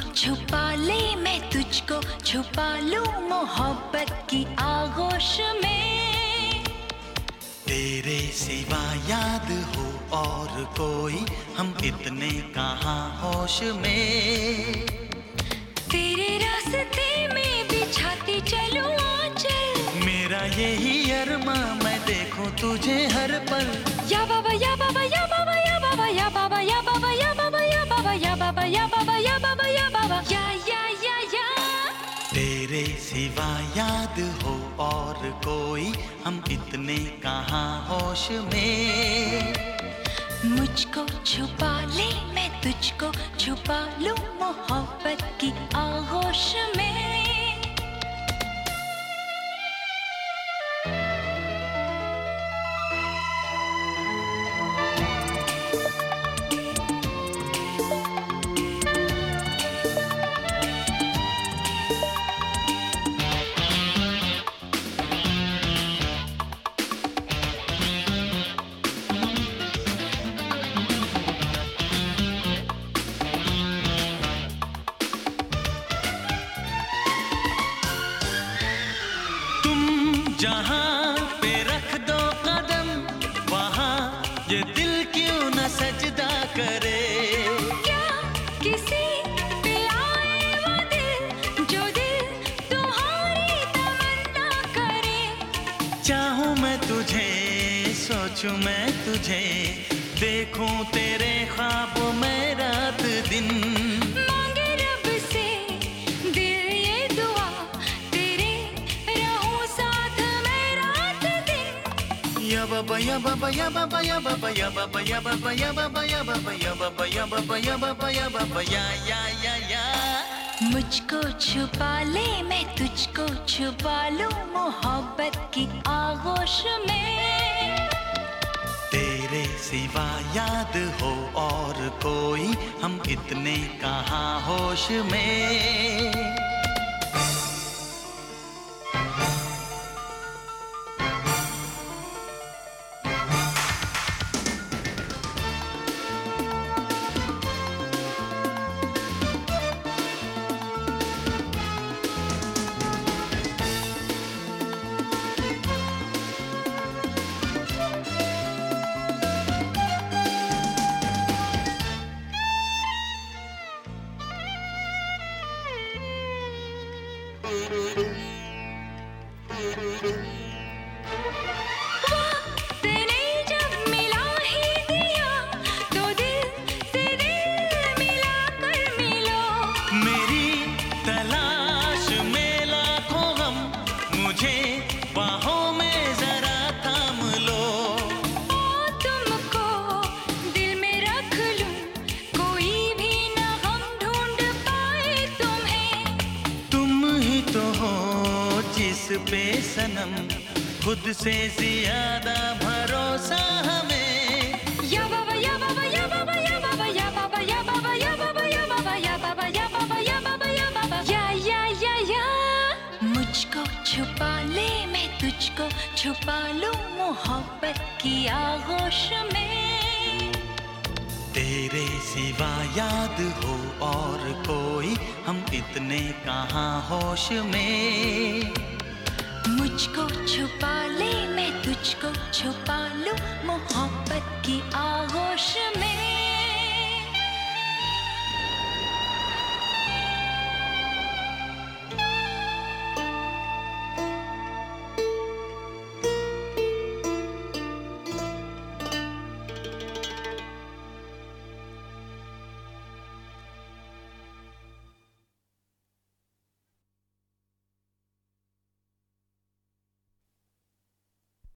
छुपा ले, मैं तुझको छुपा लूं मोहब्बत की आगोश में। तेरे सिवा याद हो और कोई, हम इतने कहाँ होश में। तेरे रास्ते में बिछाती चलूं आंचल, मेरा यही अरमां मैं देखूं तुझे हर पल। या बाबा या बाबा या बाबा या बाबा या बाबा या बाबा या बाबा या बाबा या बाबा या बाबा या बाबा या बाबा या। तेरे सिवा याद हो और कोई, हम इतने कहाँ होश में। मुझको छुपा ले, मैं तुझको छुपा लूं मोहब्बत की आगोश में। जहाँ पे रख दो कदम, वहाँ ये दिल क्यों न सजदा करे। क्या किसी पे आए वो दिल, जो दिल तुम्हारी तमन्ना करे। चाहूँ मैं तुझे, सोचूं मैं तुझे, देखूं तेरे ख्वाब में रात दिन। मांगे रब से दिल ये दुआ, तेरे रहूं साथ मैं रात दिन। या बाबा या बाबा या बाबा या बाबा या बाबा या बाबा या बाबा या बाबा या बाबा या बाबा या बाबा या बाबा या। मुझको छुपा ले, मैं तुझको छुपा लूं मोहब्बत की आगोश में। तेरे सिवा याद हो और कोई, हम इतने कहाँ होश में। तूने जब मिला ही दिया, तो दिल से दिल मिला कर मिलो। मेरी तलाश में लाखों गम, मुझे बाहों में जरा थाम लो। ओ तुमको दिल में रख लूं, कोई भी ना गम ढूंढ पाए तुम्हें। तुम ही तो हो जिस पे सनम, खुद से ज्यादा भरोसा हमें। या बाबा या बाबा या बाबा या बाबा या बाबा या बाबा या बाबा या बाबा या बाबा या बाबा या बाबा या बाबा या। मुझको छुपा ले, मैं तुझको छुपा लूं मोहब्बत की आगोश में। तेरे सिवा याद हो और कोई, हम इतने कहाँ होश में। मुझको छुपा ले, मैं तुझको छुपा लूं मोहब्बत की आगोश में।